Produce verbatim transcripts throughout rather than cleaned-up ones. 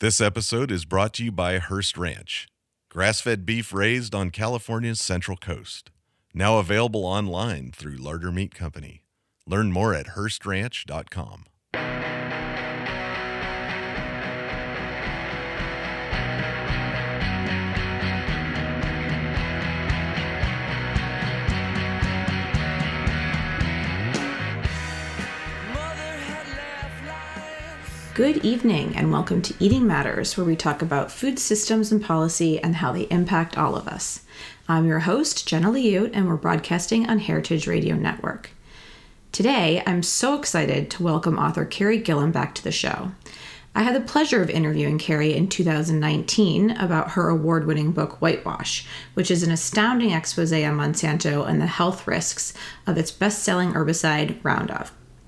This episode is brought to you by Hearst Ranch, grass-fed beef raised on California's Central Coast. Now available online through Larder Meat Company. Learn more at hearst ranch dot com. Good evening and welcome to Eating Matters, where we talk about food systems and policy and how they impact all of us. I'm your host, Jenna Liute, and we're broadcasting on Heritage Radio Network. Today, I'm so excited to welcome author Carrie Gillam back to the show. I had the pleasure of interviewing Carrie in two thousand nineteen about her award-winning book, Whitewash, which is an astounding expose on Monsanto and the health risks of its best-selling herbicide, Roundup.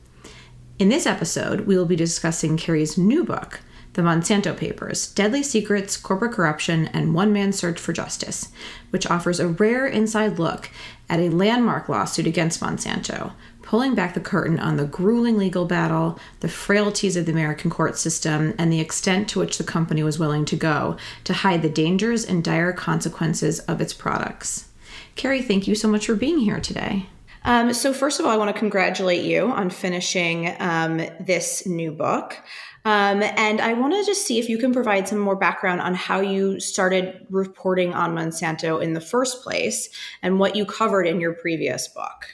In this episode, we will be discussing Carrie's new book, The Monsanto Papers: Deadly Secrets, Corporate Corruption, and One Man's Search for Justice, which offers a rare inside look at a landmark lawsuit against Monsanto, pulling back the curtain on the grueling legal battle, the frailties of the American court system, and the extent to which the company was willing to go to hide the dangers and dire consequences of its products. Carrie, thank you so much for being here today. Um, so first of all, I want to congratulate you on finishing um, this new book. Um, and I want to just see if you can provide some more background on how you started reporting on Monsanto in the first place and what you covered in your previous book.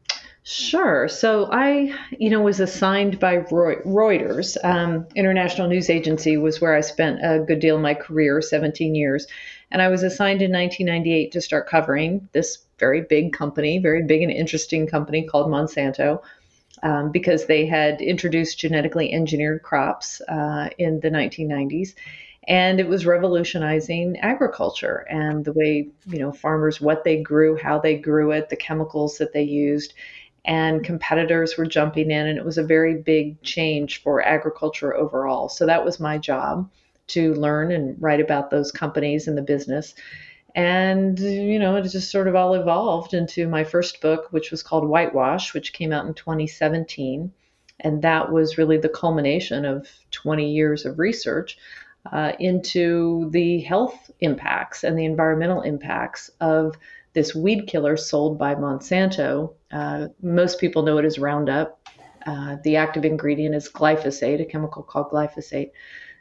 Sure. So I, you know, was assigned by Reuters, um, International News Agency was where I spent a good deal of my career, seventeen years. And I was assigned in nineteen ninety-eight to start covering this very big company, very big and interesting company called Monsanto, um, because they had introduced genetically engineered crops uh, in the nineteen nineties. And it was revolutionizing agriculture and the way, you know, farmers, what they grew, how they grew it, the chemicals that they used. And competitors were jumping in, and it was a very big change for agriculture overall. So that was my job, to learn and write about those companies and the business. And, you know, it just sort of all evolved into my first book, which was called Whitewash, which came out in twenty seventeen. And that was really the culmination of twenty years of research uh, into the health impacts and the environmental impacts of this weed killer sold by Monsanto. Uh, most people know it as Roundup. Uh, the active ingredient is glyphosate, a chemical called glyphosate.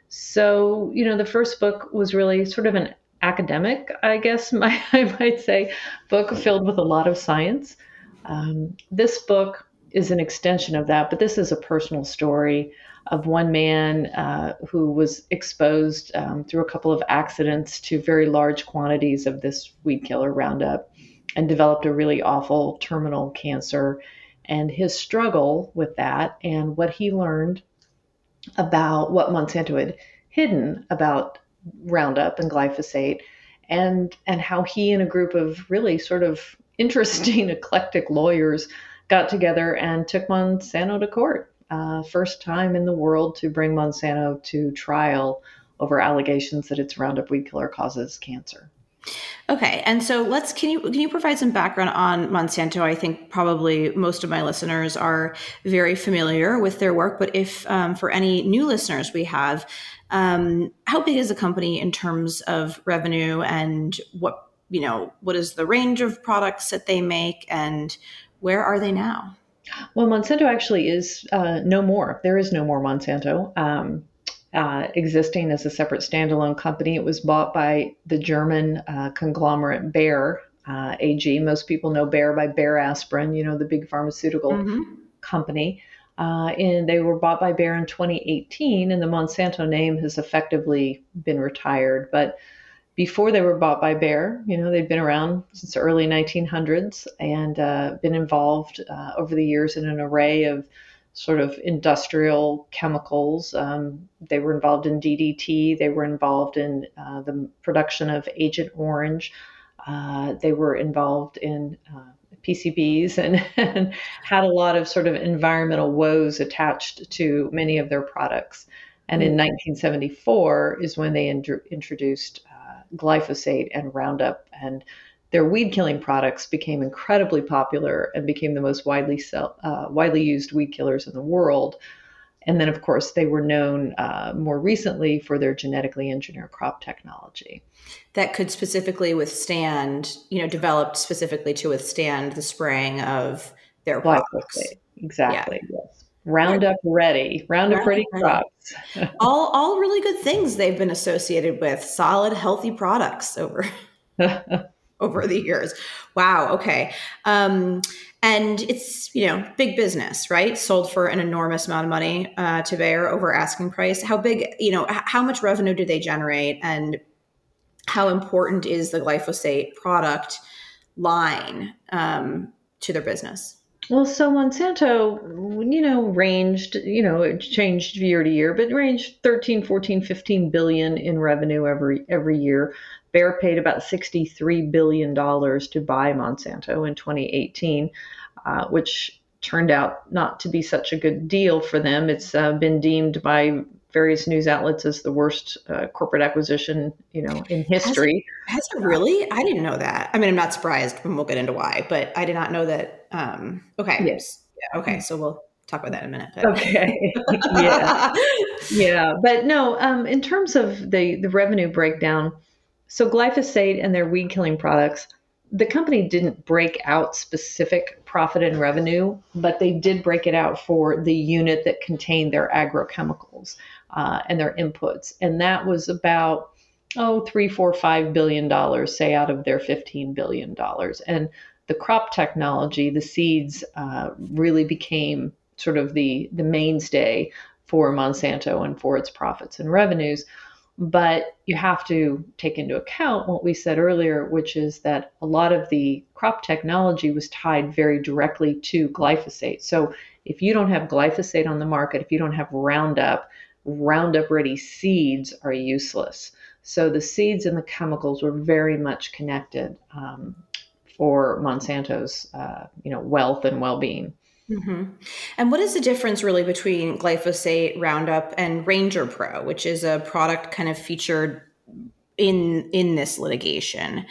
So, you know, the first book was really sort of an academic, I guess my, I might say, book filled with a lot of science. Um, this book is an extension of that, but this is a personal story of one man uh, who was exposed um, through a couple of accidents to very large quantities of this weed killer Roundup and developed a really awful terminal cancer. And his struggle with that and what he learned about what Monsanto had hidden about Roundup and glyphosate, and and how he and a group of really sort of interesting, eclectic lawyers got together and took Monsanto to court. Uh, first time in the world to bring Monsanto to trial over allegations that its Roundup weed killer causes cancer. Okay, and so let's can you can you provide some background on Monsanto? I think probably most of my listeners are very familiar with their work, but if um, for any new listeners we have, um, how big is the company in terms of revenue, and what you know what is the range of products that they make, and where are they now? Well, Monsanto actually is uh, no more. There is no more Monsanto. Um, Uh, existing as a separate standalone company. It was bought by the German uh, conglomerate Bayer uh, A G. Most people know Bayer by Bayer Aspirin, you know, the big pharmaceutical mm-hmm. company. Uh, and they were bought by Bayer in twenty eighteen, and the Monsanto name has effectively been retired. But before they were bought by Bayer, you know, they'd been around since the early nineteen hundreds and uh, been involved uh, over the years in an array of sort of industrial chemicals. Um, they were involved in D D T. They were involved in uh, the production of Agent Orange. Uh, they were involved in uh, P C Bs and, and had a lot of sort of environmental woes attached to many of their products. And mm-hmm. in nineteen seventy-four is when they in- introduced uh, glyphosate and Roundup, and their weed-killing products became incredibly popular and became the most widely sell, uh, widely used weed killers in the world. and then, of course, they were known uh, more recently for their genetically engineered crop technology. That could specifically withstand, you know, developed specifically to withstand the spraying of their products. Exactly, yeah. Yes. Roundup ready, Roundup ready crops. all, all really good things they've been associated with, solid, healthy products over, over the years. Wow. Okay. Um, and it's, you know, big business, right? Sold for an enormous amount of money uh, to Bayer over asking price. How big, you know, h- how much revenue do they generate, and how important is the glyphosate product line um, to their business? Well, so Monsanto, you know, ranged, you know, it changed year to year, but ranged thirteen, fourteen, fifteen billion in revenue every every year. Bayer paid about sixty-three billion dollars to buy Monsanto in twenty eighteen, uh, which turned out not to be such a good deal for them. It's uh, been deemed by various news outlets as the worst uh, corporate acquisition, you know, in history. Has it, has it really? I didn't know that. I mean, I'm not surprised, and we'll get into why, but I did not know that. Um, okay. Yes. Yeah, okay. So we'll talk about that in a minute. But. Okay. Yeah. Yeah. But no, um, in terms of the, the revenue breakdown, so glyphosate and their weed killing products, the company didn't break out specific profit and revenue, but they did break it out for the unit that contained their agrochemicals uh, and their inputs. And that was about, oh, three, four, five billion dollars, say, out of their fifteen billion dollars. And the crop technology, the seeds, uh, really became sort of the, the mainstay for Monsanto and for its profits and revenues. But you have to take into account what we said earlier, which is that a lot of the crop technology was tied very directly to glyphosate. So if you don't have glyphosate on the market, if you don't have Roundup, Roundup ready seeds are useless. So the seeds and the chemicals were very much connected um, for Monsanto's uh, you know, wealth and well-being. Mm-hmm. And what is the difference really between glyphosate, Roundup, and Ranger Pro, which is a product kind of featured in in this litigation?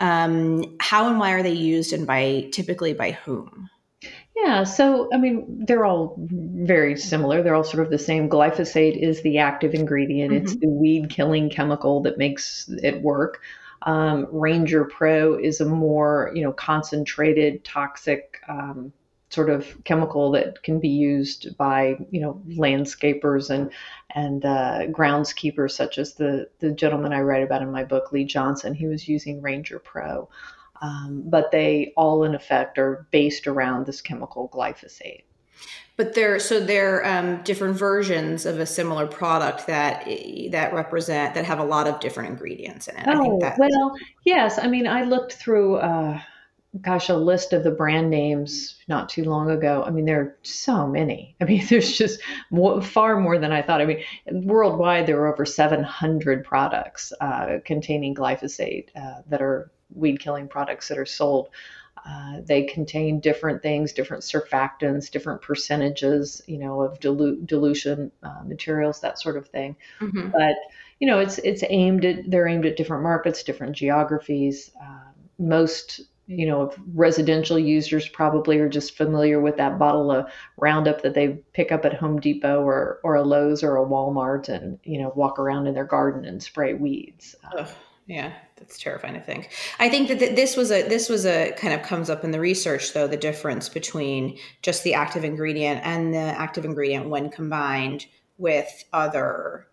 Um, how and why are they used, and by typically by whom? Yeah, so I mean, they're all very similar. They're all sort of the same. Glyphosate is the active ingredient. Mm-hmm. It's the weed killing chemical that makes it work. Um, Ranger Pro is a more, you know, concentrated, toxic um, sort of chemical that can be used by, you know, landscapers and and uh, groundskeepers, such as the the gentleman I write about in my book, Lee Johnson. He was using Ranger Pro, um, but they all, in effect, are based around this chemical glyphosate. But they're so they're um, different versions of a similar product that that represent that have a lot of different ingredients in it. Oh, I think that, well, yes. I mean, I looked through. Uh, Gosh, a list of the brand names not too long ago. I mean, there are so many. I mean, there's just more, far more than I thought. I mean, worldwide, there are over seven hundred products uh, containing glyphosate uh, that are weed killing products that are sold. Uh, they contain different things, different surfactants, different percentages, you know, of dilu- dilution uh, materials, that sort of thing. Mm-hmm. But, you know, it's it's aimed at, they're aimed at different markets, different geographies. Uh, most you know, residential users probably are just familiar with that bottle of Roundup that they pick up at Home Depot or or a Lowe's or a Walmart and, you know, walk around in their garden and spray weeds. Ugh, yeah, that's terrifying to think. I think that this was a this was a kind of comes up in the research, though, the difference between just the active ingredient and the active ingredient when combined with other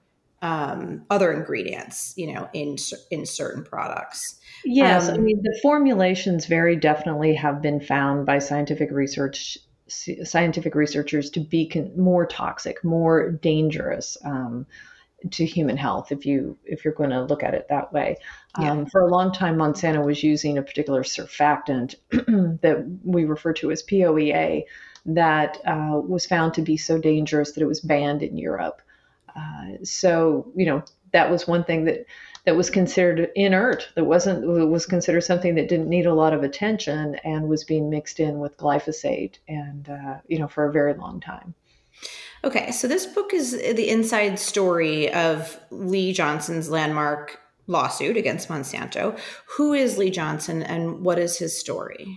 um, other ingredients, you know, in in certain products. Yes, um, I mean, the formulations very definitely have been found by scientific research, scientific researchers to be con- more toxic, more dangerous um, to human health, if you if you're going to look at it that way. Yeah. Um, for a long time, Monsanto was using a particular surfactant that we refer to as P O E A that uh, was found to be so dangerous that it was banned in Europe. Uh, so, you know, that was one thing that that was considered inert, that wasn't was considered something that didn't need a lot of attention and was being mixed in with glyphosate and, uh, you know, for a very long time. Okay, so this book is the inside story of Lee Johnson's landmark lawsuit against Monsanto. Who is Lee Johnson and what is his story?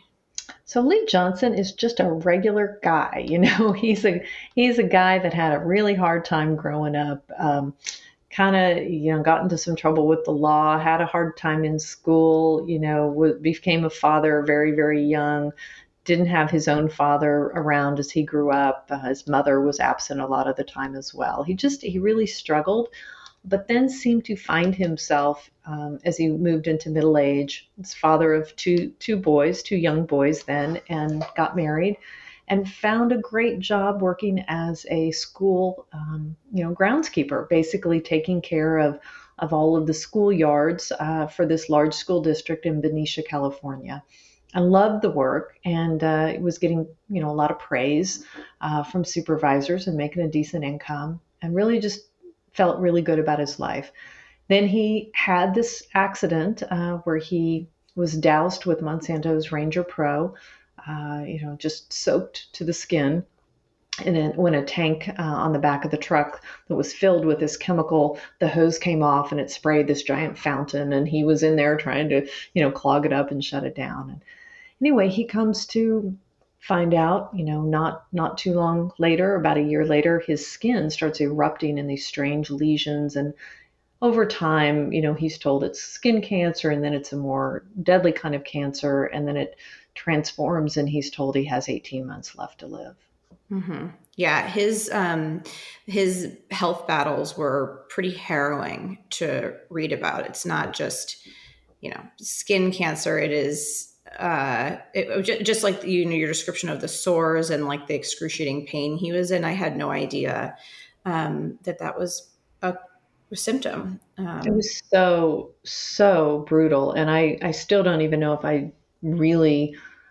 So Lee Johnson is just a regular guy. You know, he's a he's a guy that had a really hard time growing up. Um, kind of, you know, got into some trouble with the law, had a hard time in school, you know, w- became a father very, very young, didn't have his own father around as he grew up. Uh, his mother was absent a lot of the time as well. He just, he really struggled, but then seemed to find himself um, as he moved into middle age. He's father of two, two boys, two young boys then, and got married and found a great job working as a school, um, you know, groundskeeper, basically taking care of, of all of the schoolyards uh, for this large school district in Benicia, California. I loved the work and uh, was getting, you know, a lot of praise uh, from supervisors and making a decent income, and really just felt really good about his life. Then he had this accident uh, where he was doused with Monsanto's Ranger Pro, uh, you know, just soaked to the skin. And then when a tank uh, on the back of the truck that was filled with this chemical, the hose came off and it sprayed this giant fountain. And he was in there trying to, you know, clog it up and shut it down. And anyway, he comes to find out, you know, not not too long later, about a year later, his skin starts erupting in these strange lesions. And over time, you know, he's told it's skin cancer, and then it's a more deadly kind of cancer, and then it transforms, and he's told he has eighteen months left to live. Mm-hmm. Yeah, his um, his health battles were pretty harrowing to read about. It's not just, you know, skin cancer. It is uh, it, just like, you know, your description of the sores and like the excruciating pain he was in. I had no idea um, that that was a symptom. Um, it was so, so brutal. And I, I still don't even know if I really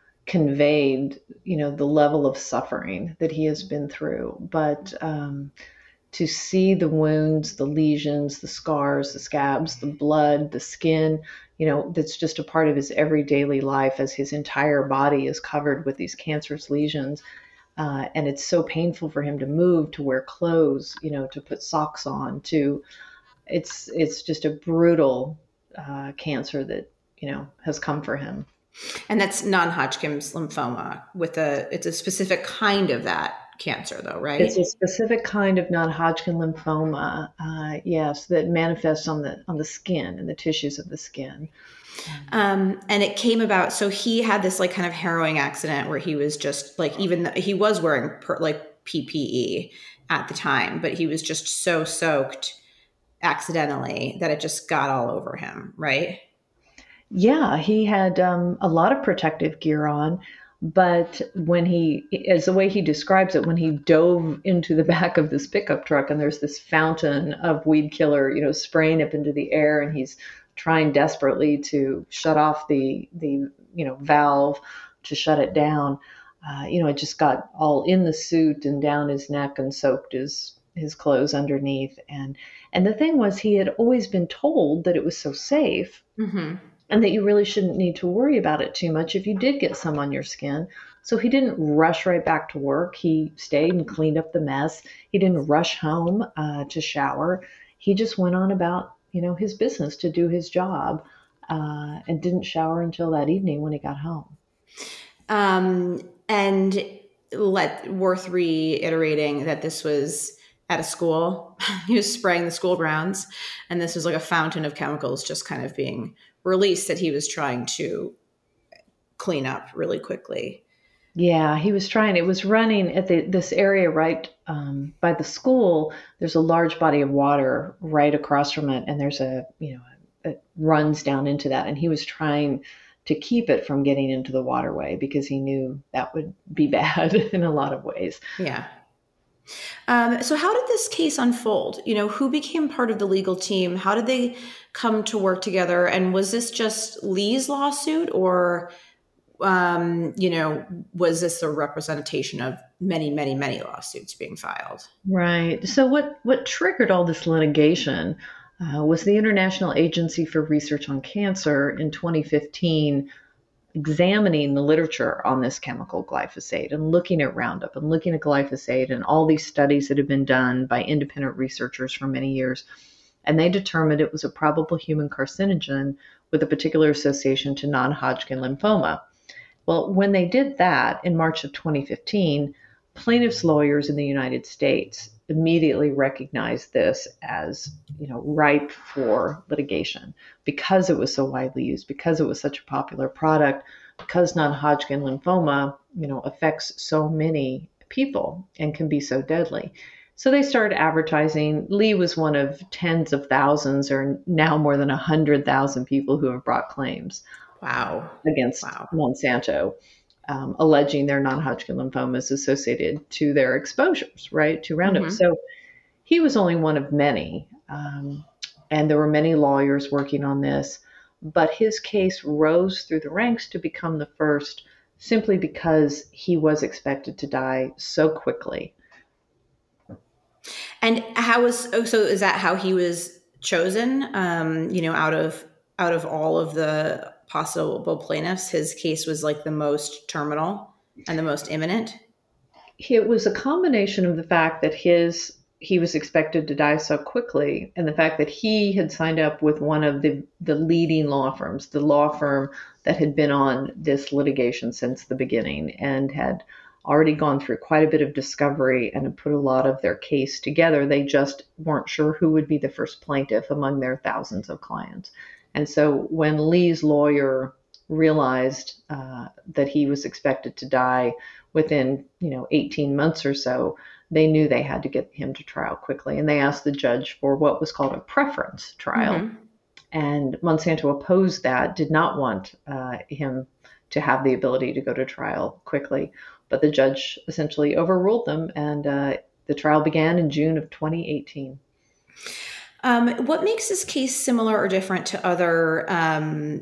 conveyed, you know, the level of suffering that he has been through. But um, to see the wounds, the lesions, the scars, the scabs, the blood, the skin, you know, that's just a part of his everyday life as his entire body is covered with these cancerous lesions. Uh, and it's so painful for him to move, to wear clothes, you know, to put socks on, to, it's, it's just a brutal uh, cancer that, you know, has come for him. And that's non-Hodgkin's lymphoma with a, it's a specific kind of that cancer though, right? It's a specific kind of non-Hodgkin lymphoma, uh, yes, that manifests on the, on the skin and the tissues of the skin. Um, and it came about, so he had this like kind of harrowing accident where he was just like, even the, he was wearing per, like P P E at the time, but he was just so soaked accidentally that it just got all over him, right? Yeah, he had um, a lot of protective gear on, but when he, as the way he describes it, when he dove into the back of this pickup truck and there's this fountain of weed killer, you know, spraying up into the air, and he's trying desperately to shut off the, the you know, valve to shut it down, uh, you know, it just got all in the suit and down his neck and soaked his, his clothes underneath. And, and the thing was, he had always been told that it was so safe. Mm-hmm. And that you really shouldn't need to worry about it too much if you did get some on your skin. So he didn't rush right back to work. He stayed and cleaned up the mess. He didn't rush home uh, to shower. He just went on about, you know, his business to do his job, uh, and didn't shower until that evening when he got home. Um, and let worth reiterating that this was at a school. He was spraying the school grounds, and this was like a fountain of chemicals just kind of being released that he was trying to clean up really quickly. Yeah, he was trying. It was running at the, this area right um, by the school. There's a large body of water right across from it, and there's a, you know, it runs down into that. And he was trying to keep it from getting into the waterway because he knew that would be bad in a lot of ways. Yeah. Um, so how did this case unfold? You know, who became part of the legal team? How did they come to work together? And was this just Lee's lawsuit, or, um, you know, was this a representation of many, many, many lawsuits being filed? Right. So what, what triggered all this litigation uh, was the International Agency for Research on Cancer in twenty fifteen examining the literature on this chemical glyphosate and looking at Roundup and looking at glyphosate and all these studies that have been done by independent researchers for many years. And they determined it was a probable human carcinogen with a particular association to non-Hodgkin lymphoma. Well, when they did that in March of twenty fifteen, plaintiffs' lawyers in the United States immediately recognized this as, you know, ripe for litigation because it was so widely used, because it was such a popular product, because non-Hodgkin lymphoma, you know, affects so many people and can be so deadly. So they started advertising. Lee was one of tens of thousands, or now more than one hundred thousand people who have brought claims. Wow. Against wow. Monsanto, um, alleging their non-Hodgkin lymphomas associated to their exposures, right, to Roundup. Mm-hmm. So he was only one of many, um, and there were many lawyers working on this, but his case rose through the ranks to become the first simply because he was expected to die so quickly. And how was, oh, so is that how he was chosen, um, you know, out of out of all of the possible plaintiffs? His case was like the most terminal and the most imminent? It was a combination of the fact that his he was expected to die so quickly and the fact that he had signed up with one of the, the leading law firms, the law firm that had been on this litigation since the beginning and had already gone through quite a bit of discovery and had put a lot of their case together. They just weren't sure who would be the first plaintiff among their thousands of clients. And so when Lee's lawyer realized uh, that he was expected to die within, you know, eighteen months or so, they knew they had to get him to trial quickly. And they asked the judge for what was called a preference trial. Mm-hmm. And Monsanto opposed that, did not want uh, him to have the ability to go to trial quickly. But the judge essentially overruled them, and uh, the trial began in June of twenty eighteen. Um, what makes this case similar or different to other, um,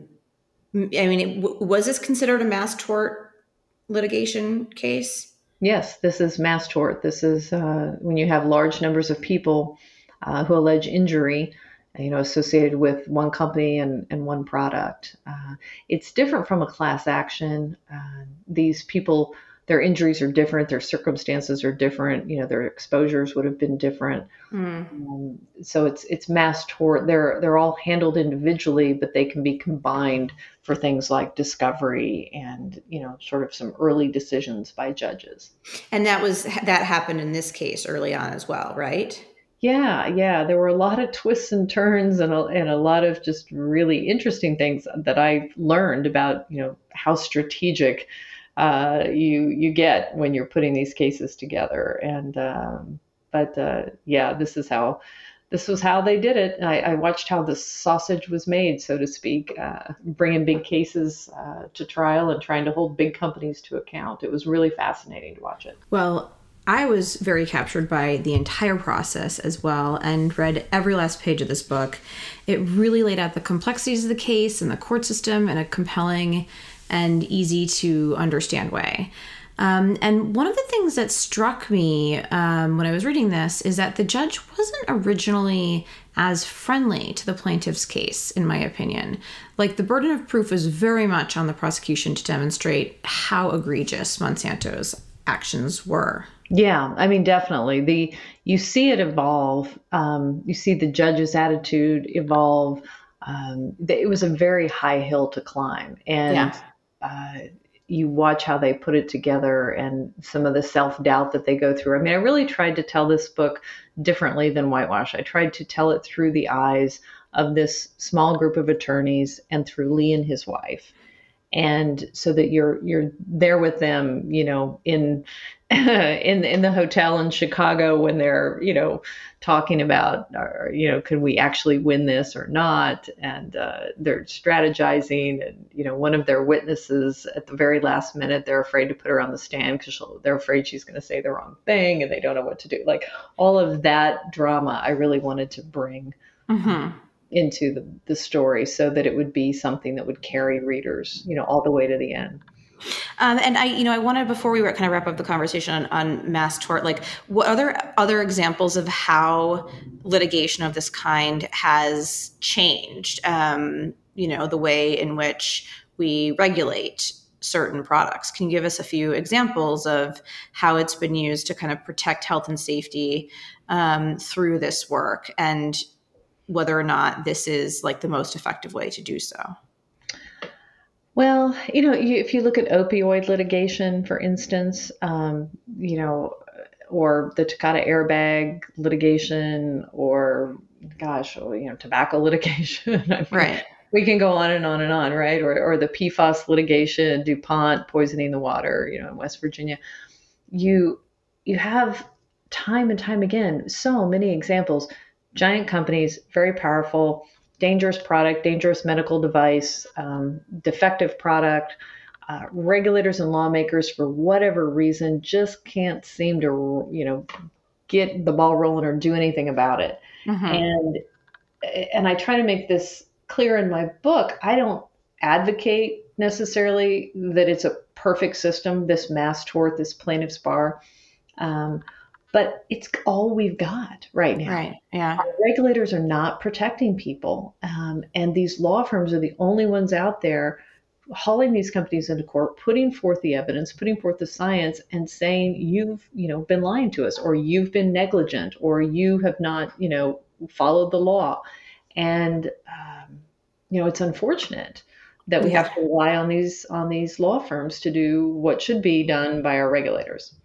I mean, it, w- was this considered a mass tort litigation case? Yes, this is mass tort. This is uh, when you have large numbers of people uh, who allege injury, you know, associated with one company and, and one product. Uh, it's different from a class action. Uh, these people, their injuries are different, their circumstances are different, you know, their exposures would have been different. Mm. Um, so it's it's mass tort. They're they're all handled individually, but they can be combined for things like discovery and, you know, sort of some early decisions by judges. And that was that happened in this case early on as well, right? Yeah, yeah. There were a lot of twists and turns and a, and a lot of just really interesting things that I learned about, you know, how strategic uh, you you get when you're putting these cases together. And um, but uh, yeah, this is how this was how they did it. I, I watched how the sausage was made, so to speak, uh, bringing big cases uh, to trial and trying to hold big companies to account. It was really fascinating to watch it. Well, I was very captured by the entire process as well and read every last page of this book. It really laid out the complexities of the case and the court system in a compelling and easy to understand way. Um, and one of the things that struck me um, when I was reading this is that the judge wasn't originally as friendly to the plaintiff's case, in my opinion. Like, the burden of proof was very much on the prosecution to demonstrate how egregious Monsanto's actions were. Yeah, I mean, definitely. The you see it evolve. Um, you see the judge's attitude evolve. Um, it was a very high hill to climb, and yeah. uh, you watch how they put it together and some of the self-doubt that they go through. I mean, I really tried to tell this book differently than Whitewash. I tried to tell it through the eyes of this small group of attorneys and through Lee and his wife. And so that you're you're there with them, you know, in in in the hotel in Chicago when they're, you know, talking about, or, you know, could we actually win this or not? And uh, they're strategizing. And, you know, one of their witnesses at the very last minute, they're afraid to put her on the stand because they're afraid she's going to say the wrong thing and they don't know what to do. Like, all of that drama I really wanted to bring Mm-hmm. into the, the story so that it would be something that would carry readers, you know, all the way to the end. Um, and I, you know, I wanted, before we kind of wrap up the conversation on, on mass tort, like, what other other examples of how litigation of this kind has changed, um, you know, the way in which we regulate certain products? Can you give us a few examples of how it's been used to kind of protect health and safety um, through this work, and whether or not this is like the most effective way to do so? Well, you know, you, if you look at opioid litigation, for instance, um, you know, or the Takata airbag litigation, or gosh, or, you know, tobacco litigation. I mean, Right. we can go on and on and on, right? Or, or the P FAS litigation, DuPont poisoning the water, you know, in West Virginia. You, you have time and time again so many examples. Giant companies, very powerful, dangerous product, dangerous medical device, um, defective product. Uh, regulators and lawmakers, for whatever reason, just can't seem to, you know, get the ball rolling or do anything about it. Mm-hmm. And and I try to make this clear in my book. I don't advocate necessarily that it's a perfect system, this mass tort, this plaintiff's bar, um, but it's all we've got right now. Right. Yeah. Our regulators are not protecting people, um, and these law firms are the only ones out there hauling these companies into court, putting forth the evidence, putting forth the science, and saying you've, you know, been lying to us, or you've been negligent, or you have not, you know, followed the law. And um, you know, it's unfortunate that we Yeah. have to rely on these on these law firms to do what should be done by our regulators.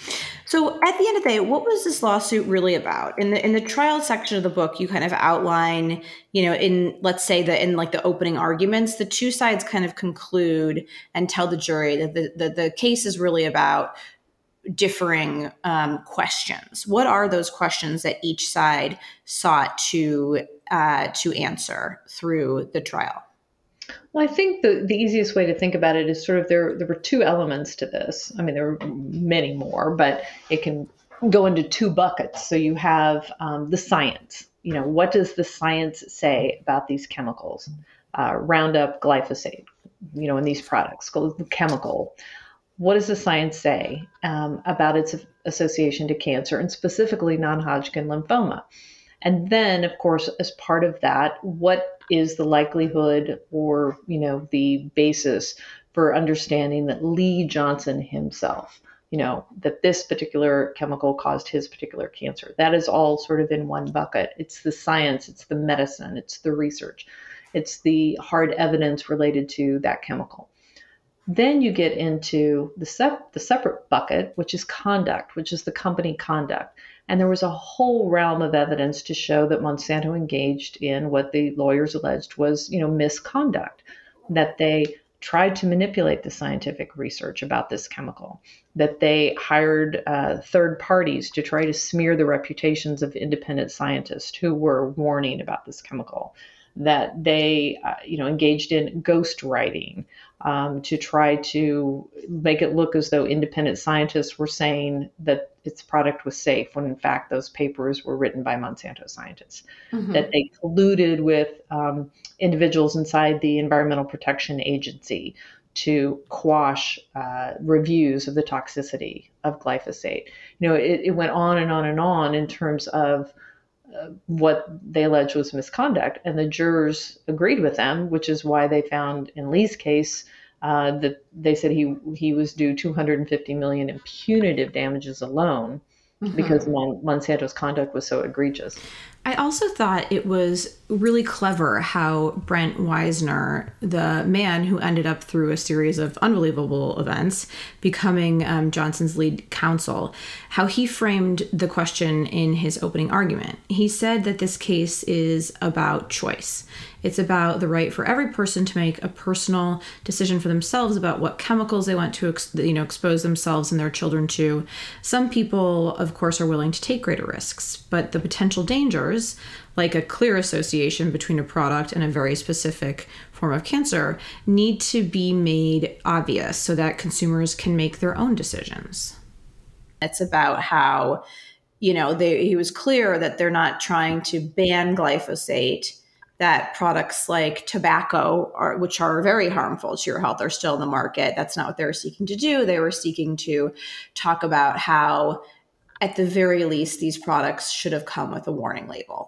So at the end of the day, what was this lawsuit really about? In the in the trial section of the book, you kind of outline, you know, in let's say that in like the opening arguments, the two sides kind of conclude and tell the jury that the the, the case is really about differing um, questions. What are those questions that each side sought to uh, to answer through the trial? Well, I think the, the easiest way to think about it is sort of there there were two elements to this. I mean, there were many more, but it can go into two buckets. So you have um, the science. You know, what does the science say about these chemicals? Uh, Roundup, glyphosate, you know, in these products, the chemical. What does the science say um, about its association to cancer, and specifically non-Hodgkin lymphoma? And then, of course, as part of that, what is the likelihood, or, you know, the basis for understanding that Lee Johnson himself, you know, that this particular chemical caused his particular cancer? That is all sort of in one bucket. It's the science, it's the medicine, it's the research, it's the hard evidence related to that chemical. Then you get into the, sep- the separate bucket, which is conduct, which is the company conduct. And there was a whole realm of evidence to show that Monsanto engaged in what the lawyers alleged was, you know, misconduct, that they tried to manipulate the scientific research about this chemical, that they hired uh, third parties to try to smear the reputations of independent scientists who were warning about this chemical, that they, uh, you know, engaged in ghostwriting um, to try to make it look as though independent scientists were saying that its product was safe, when in fact those papers were written by Monsanto scientists, mm-hmm. that they colluded with um, individuals inside the Environmental Protection Agency to quash uh, reviews of the toxicity of glyphosate. You know, it, it went on and on and on in terms of uh, what they alleged was misconduct, and the jurors agreed with them, which is why they found in Lee's case uh, that they said he he was due two hundred fifty million dollars in punitive damages alone, mm-hmm. because Mon- Monsanto's conduct was so egregious. I also thought it was really clever how Brent Weisner, the man who ended up through a series of unbelievable events, becoming um, Johnson's lead counsel, how he framed the question in his opening argument. He said that this case is about choice. It's about the right for every person to make a personal decision for themselves about what chemicals they want to, ex- you know, expose themselves and their children to. Some people, of course, are willing to take greater risks, but the potential dangers, like a clear association between a product and a very specific form of cancer, need to be made obvious so that consumers can make their own decisions. It's about how, you know, they, he was clear that they're not trying to ban glyphosate, that products like tobacco, are, which are very harmful to your health, are still in the market. That's not what they were seeking to do. They were seeking to talk about how, at the very least, these products should have come with a warning label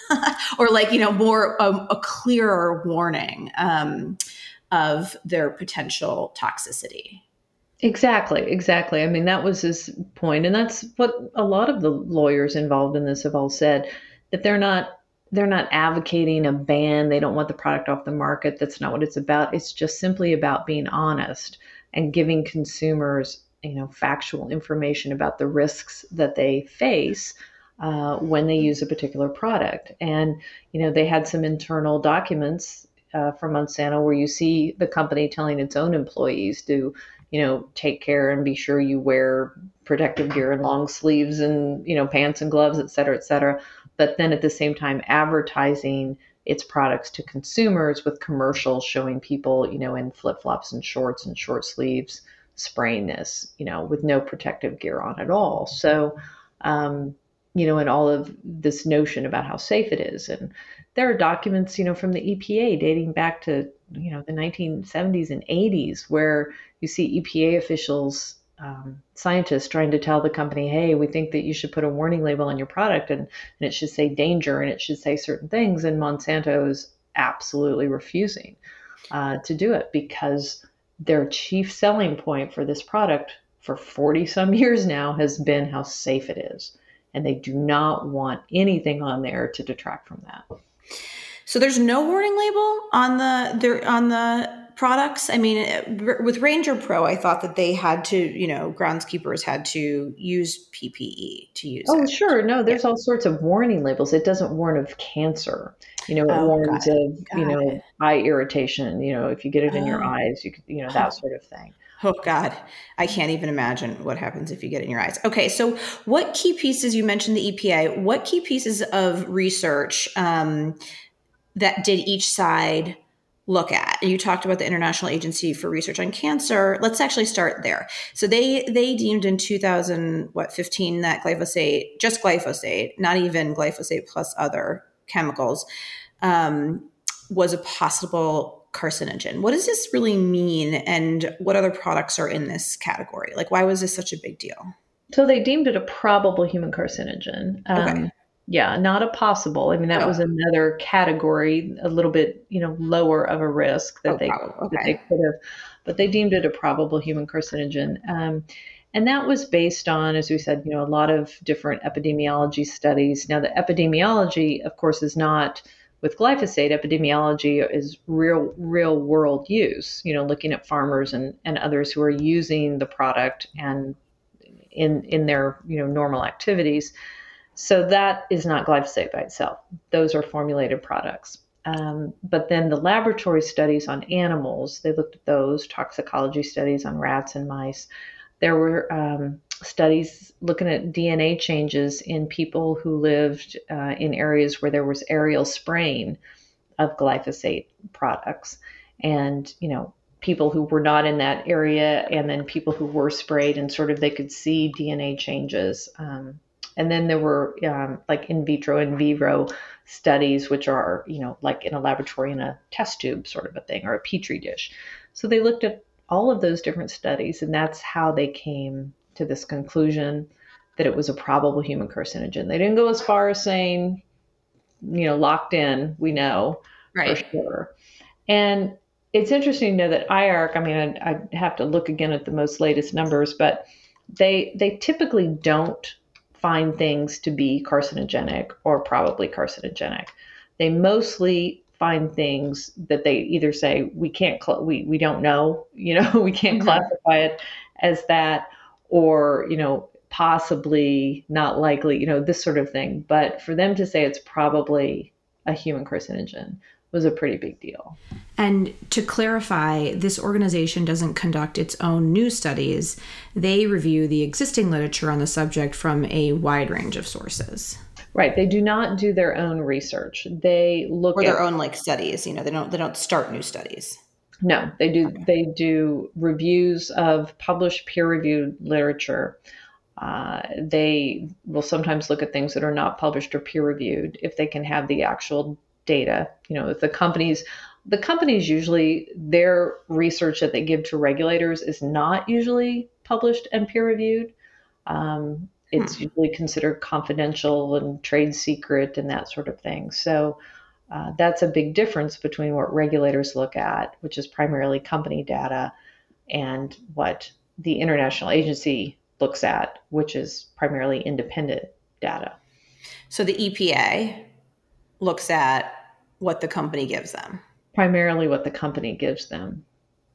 or like, you know, more um, a clearer warning um, of their potential toxicity. Exactly, exactly. I mean, that was his point. And that's what a lot of the lawyers involved in this have all said, that they're not they're not advocating a ban. They don't want the product off the market. That's not what it's about. It's just simply about being honest and giving consumers, you know, factual information about the risks that they face uh, when they use a particular product. And, you know, they had some internal documents uh, from Monsanto where you see the company telling its own employees to, you know, take care and be sure you wear protective gear and long sleeves and, you know, pants and gloves, et cetera, et cetera. But then at the same time, advertising its products to consumers with commercials showing people, you know, in flip-flops and shorts and short sleeves spraying this, you know, with no protective gear on at all. So, um, you know, and all of this notion about how safe it is. And there are documents, you know, from the E P A dating back to, you know, the nineteen seventies and eighties where you see E P A officials, um, scientists trying to tell the company, hey, we think that you should put a warning label on your product and, and it should say danger and it should say certain things. And Monsanto is absolutely refusing uh, to do it because their chief selling point for this product for forty some years now has been how safe it is. And they do not want anything on there to detract from that. So there's no warning label on the there on the products. I mean, with Ranger Pro, I thought that they had to, you know, groundskeepers had to use P P E to use oh, it. sure. No, there's yeah. all sorts of warning labels. It doesn't warn of cancer. You know, it oh, warns it. of, got you know, it. eye irritation. You know, if you get it in oh. your eyes, you could, you know, that sort of thing. Oh, God, I can't even imagine what happens if you get it in your eyes. Okay, so what key pieces, you mentioned the E P A, what key pieces of research um, that did each side look at? You talked about the International Agency for Research on Cancer. Let's actually start there. So they they deemed in two thousand, what, fifteen that glyphosate, just glyphosate, not even glyphosate plus other chemicals, um, was a possible carcinogen. What does this really mean? And what other products are in this category? Like, why was this such a big deal? So they deemed it a probable human carcinogen. Um, okay. Yeah, not a possible. I mean, that oh. was another category, a little bit, you know, lower of a risk that, oh, they, okay. that they could have, but they deemed it a probable human carcinogen. Um, and that was based on, as we said, you know, a lot of different epidemiology studies. Now, the epidemiology, of course, is not with glyphosate. Epidemiology is real, real world use, you know, looking at farmers and, and others who are using the product and in, in their, you know, normal activities. So that is not glyphosate by itself. Those are formulated products. Um, but then the laboratory studies on animals, they looked at those, toxicology studies on rats and mice. There were um, studies looking at D N A changes in people who lived uh, in areas where there was aerial spraying of glyphosate products. And, you know, people who were not in that area and then people who were sprayed, and sort of they could see D N A changes. Um, and then there were um, like in vitro, in vivo studies, which are, you know, like in a laboratory in a test tube sort of a thing, or a petri dish. So they looked at all of those different studies, and that's how they came to this conclusion that it was a probable human carcinogen. They didn't go as far as saying, you know, locked in, we know right. for sure. And it's interesting to know that I A R C, I mean, I'd, I'd have to look again at the most latest numbers, but they they typically don't find things to be carcinogenic or probably carcinogenic. They mostly find things that they either say we can't, cl- we we don't know, you know, we can't mm-hmm. classify it as that, or, you know, possibly, not likely, you know, this sort of thing. But for them to say it's probably a human carcinogen was a pretty big deal. And to clarify, this organization doesn't conduct its own new studies. They review the existing literature on the subject from a wide range of sources. Right. They do not do their own research. They look or at their own like studies. You know, they don't they don't start new studies. No, they do. Okay. They do reviews of published peer-reviewed literature. Uh, they will sometimes look at things that are not published or peer-reviewed if they can have the actual data. You know, if the companies, the companies usually, their research that they give to regulators is not usually published and peer-reviewed. Um, it's hmm. usually considered confidential and trade secret and that sort of thing. So uh, that's a big difference between what regulators look at, which is primarily company data, and what the international agency looks at, which is primarily independent data. So the E P A looks at what the company gives them. Primarily what the company gives them.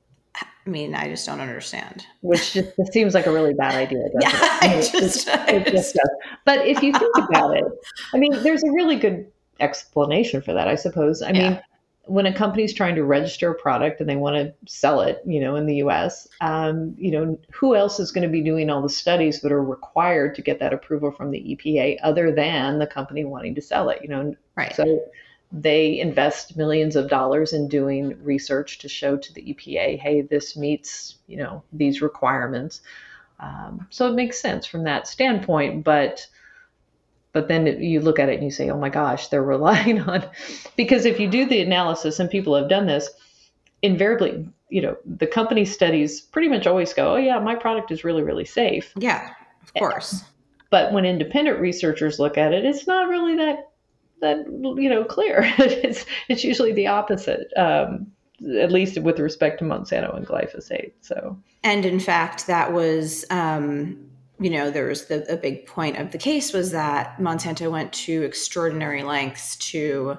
I mean, I just don't understand. Which just it seems like a really bad idea. Yeah, it? I mean, it just, it, it just does. But if you think about it, I mean, there's a really good explanation for that, I suppose. I yeah. mean, when a company's trying to register a product and they want to sell it, you know, in the U S, um, you know, who else is going to be doing all the studies that are required to get that approval from the E P A other than the company wanting to sell it, you know? Right. So they invest millions of dollars in doing research to show to the E P A, hey, this meets, you know, these requirements. Um, so it makes sense from that standpoint, but but then it, you look at it and you say, oh my gosh, they're relying on, because if you do the analysis, and people have done this, invariably, you know, the company studies pretty much always go, oh yeah, my product is really, really safe. Yeah, of course. But when independent researchers look at it, it's not really that that you know clear. it's it's usually the opposite, um, at least with respect to Monsanto and glyphosate. So, and in fact, that was um, you know there was the a big point of the case was that Monsanto went to extraordinary lengths to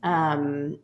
um,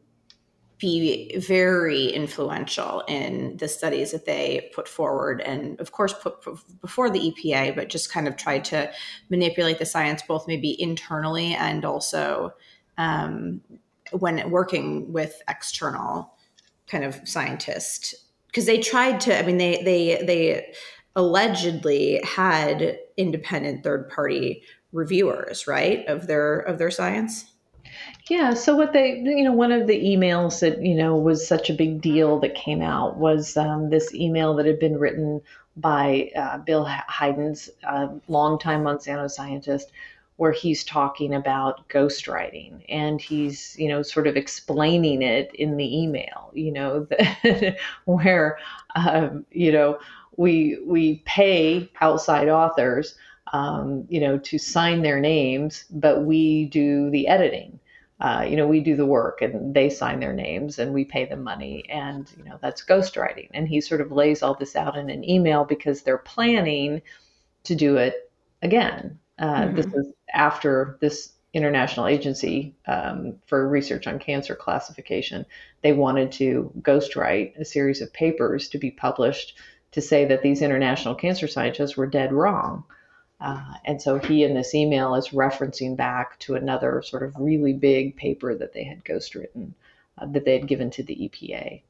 be very influential in the studies that they put forward, and of course put before the E P A, but just kind of tried to manipulate the science both maybe internally and also um, when working with external kind of scientists, because they tried to, I mean, they they they allegedly had independent third party reviewers, right, of their of their science. Yeah. So what they, you know, one of the emails that, you know, was such a big deal that came out was um, this email that had been written by uh, Bill Heidens, a longtime Monsanto scientist, where he's talking about ghostwriting, and he's, you know, sort of explaining it in the email, you know, that, where, um, you know, we, we pay outside authors, um, you know, to sign their names, but we do the editing. Uh, you know, we do the work and they sign their names and we pay them money, and, you know, that's ghostwriting. And he sort of lays all this out in an email because they're planning to do it again. Uh, mm-hmm. This is after this international agency um, for research on cancer classification. They wanted to ghostwrite a series of papers to be published to say that these international cancer scientists were dead wrong. Uh, and so he in this email is referencing back to another sort of really big paper that they had ghostwritten, uh, that they had given to the E P A.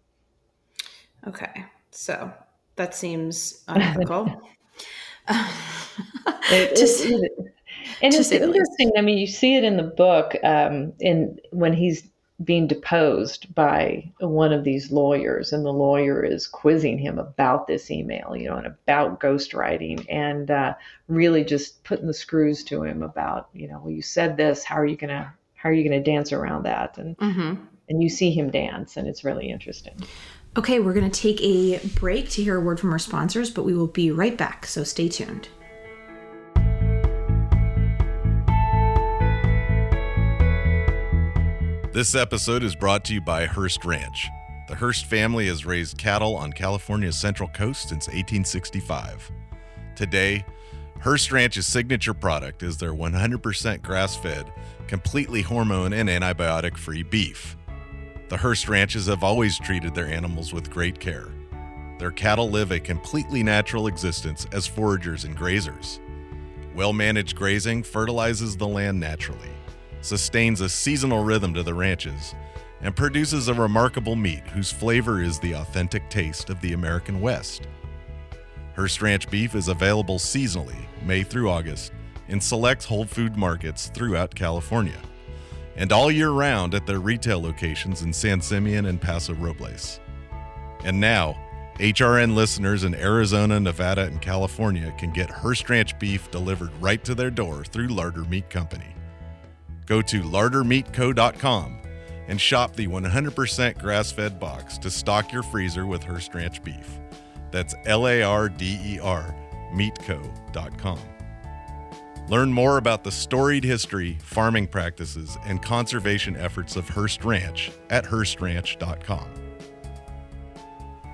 Okay, so that seems unethical. it, to, it, it, and it's interesting. I mean, you see it in the book, um, in when he's being deposed by one of these lawyers, and the lawyer is quizzing him about this email, you know, and about ghostwriting, and uh, really just putting the screws to him about, you know, well, you said this, how are you gonna, how are you gonna dance around that? And mm-hmm. and you see him dance, and it's really interesting. Okay, we're gonna take a break to hear a word from our sponsors, but we will be right back, so stay tuned. This episode is brought to you by Hearst Ranch. The Hearst family has raised cattle on California's Central Coast since eighteen sixty-five. Today, Hearst Ranch's signature product is their one hundred percent grass-fed, completely hormone and antibiotic-free beef. The Hearst Ranches have always treated their animals with great care. Their cattle live a completely natural existence as foragers and grazers. Well-managed grazing fertilizes the land naturally, sustains a seasonal rhythm to the ranches, and produces a remarkable meat whose flavor is the authentic taste of the American West. Hearst Ranch beef is available seasonally, May through August, in select whole food markets throughout California, and all year round at their retail locations in San Simeon and Paso Robles. And now, H R N listeners in Arizona, Nevada, and California can get Hearst Ranch beef delivered right to their door through Larder Meat Company. Go to larder meat co dot com and shop the one hundred percent grass-fed box to stock your freezer with Hearst Ranch beef. That's L A R D E R, meat co dot com. Learn more about the storied history, farming practices, and conservation efforts of Hearst Ranch at hearst ranch dot com.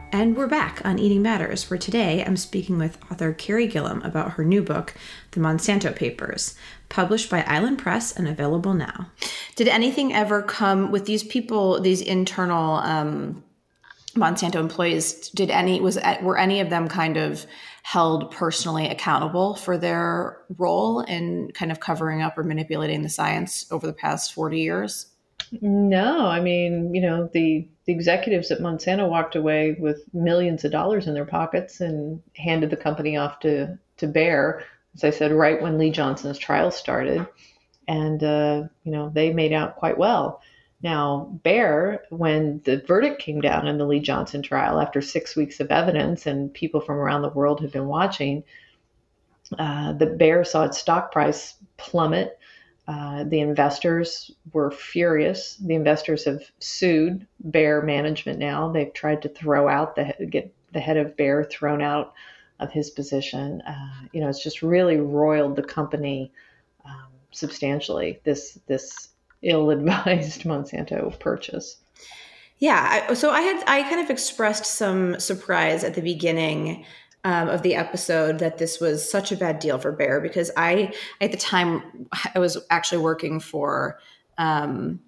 And we're back on Eating Matters, where today I'm speaking with author Carrie Gillam about her new book, The Monsanto Papers, published by Island Press and available now. Did anything ever come with these people, these internal um, Monsanto employees? Did any was were any of them kind of held personally accountable for their role in kind of covering up or manipulating the science over the past forty years? No, I mean, you know, the, the executives at Monsanto walked away with millions of dollars in their pockets and handed the company off to, to Bayer, as I said, right when Lee Johnson's trial started. And, uh, you know, they made out quite well. Now, Bayer, when the verdict came down in the Lee Johnson trial after six weeks of evidence and people from around the world had been watching, uh, the Bayer saw its stock price plummet. Uh, the investors were furious. The investors have sued Bayer management now. They've tried to throw out the get the head of Bayer thrown out of his position. Uh, you know, it's just really roiled the company um, substantially. This this ill-advised Monsanto purchase. Yeah. I, so I had I kind of expressed some surprise at the beginning Um, of the episode that this was such a bad deal for Bayer, because I, at the time, I was actually working for um,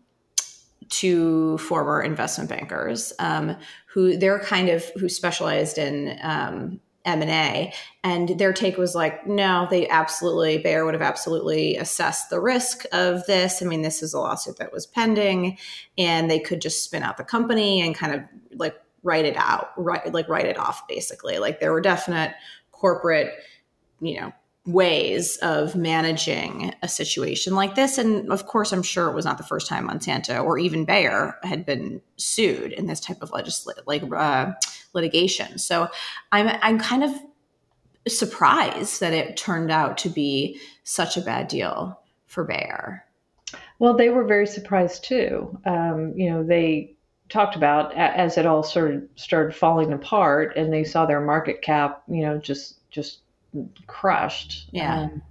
two former investment bankers um, who they're kind of who specialized in um, M and A, and their take was like, no, they absolutely Bayer would have absolutely assessed the risk of this. I mean, this is a lawsuit that was pending, and they could just spin out the company and kind of like write it out, right, like write it off, basically. Like there were definite corporate, you know, ways of managing a situation like this. And of course, I'm sure it was not the first time Monsanto or even Bayer had been sued in this type of legislative, like uh, litigation. So I'm, I'm kind of surprised that it turned out to be such a bad deal for Bayer. Well, they were very surprised too. Um, you know, they talked about as it all sort of started falling apart and they saw their market cap, you know, just, just crushed. Yeah. Um,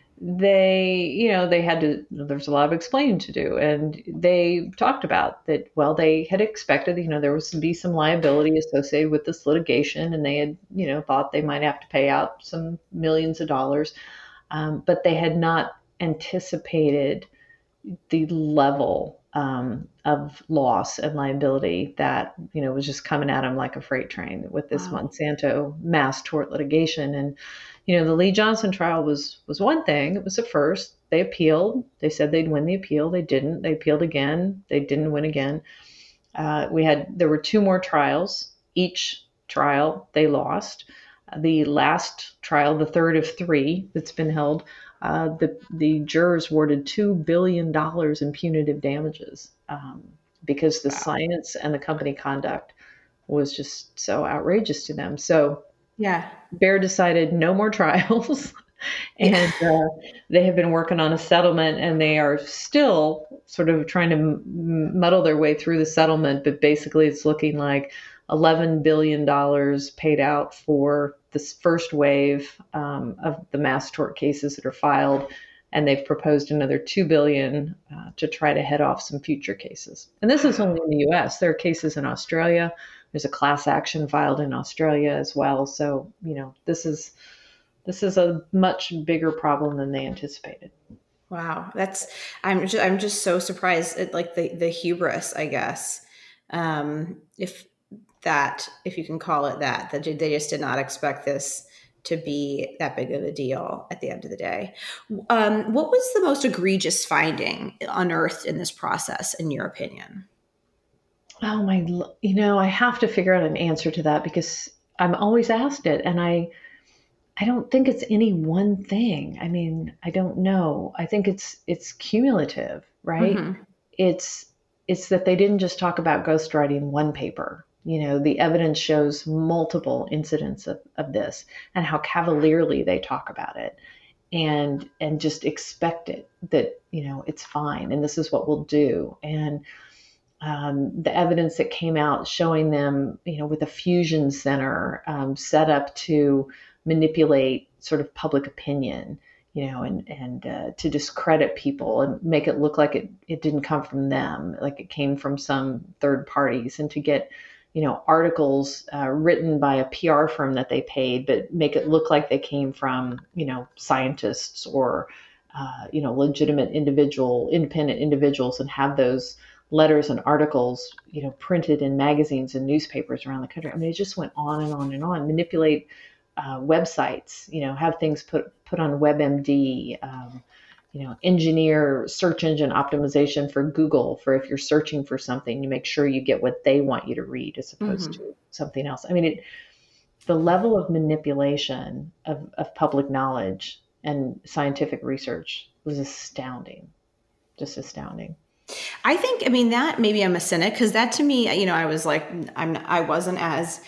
they, you know, they had to, there's a lot of explaining to do. And they talked about that, well, they had expected, you know, there was to be some liability associated with this litigation, and they had, you know, thought they might have to pay out some millions of dollars. Um, but they had not anticipated the level um, of loss and liability that, you know, was just coming at them like a freight train with this wow. Monsanto mass tort litigation. And, you know, the Lee Johnson trial was, was one thing. It was a first. They appealed. They said they'd win the appeal. They didn't. They appealed again. They didn't win again. Uh, we had, there were two more trials. Each trial they lost. The last trial, the third of three that's been held, Uh, the the jurors awarded two billion dollars in punitive damages um, because the wow. science and the company conduct was just so outrageous to them. So yeah, Bayer decided no more trials, and uh, they have been working on a settlement, and they are still sort of trying to m- muddle their way through the settlement. But basically, it's looking like eleven billion dollars paid out for this first wave um, of the mass tort cases that are filed, and they've proposed another two billion dollars uh, to try to head off some future cases. And this is only in the U S. There are cases in Australia. There's a class action filed in Australia as well. So, you know, this is this is a much bigger problem than they anticipated. Wow, that's I'm just, I'm just so surprised at like the the hubris, I guess, um, if that if you can call it that, that they just did not expect this to be that big of a deal at the end of the day. Um, what was the most egregious finding unearthed in this process, in your opinion? Oh my, you know, I have to figure out an answer to that because I'm always asked it, and I, I don't think it's any one thing. I mean, I don't know. I think it's it's cumulative, right? Mm-hmm. It's it's that they didn't just talk about ghostwriting one paper. You know, the evidence shows multiple incidents of, of this, and how cavalierly they talk about it, and and just expect it that, you know, it's fine and this is what we'll do. And um, the evidence that came out showing them, you know, with a fusion center um, set up to manipulate sort of public opinion, you know, and, and uh, to discredit people and make it look like it, it didn't come from them, like it came from some third parties, and to get you know, articles uh, written by a P R firm that they paid, but make it look like they came from, you know, scientists or, uh, you know, legitimate individual, independent individuals, and have those letters and articles, you know, printed in magazines and newspapers around the country. I mean, it just went on and on and on. Manipulate uh, websites, you know, have things put put on WebMD. Um, you know, engineer search engine optimization for Google for if you're searching for something, you make sure you get what they want you to read as opposed mm-hmm. to something else. I mean, it, the level of manipulation of, of public knowledge and scientific research was astounding, just astounding. I think, I mean, that maybe I'm a cynic, because that to me, you know, I was like, I'm, I wasn't as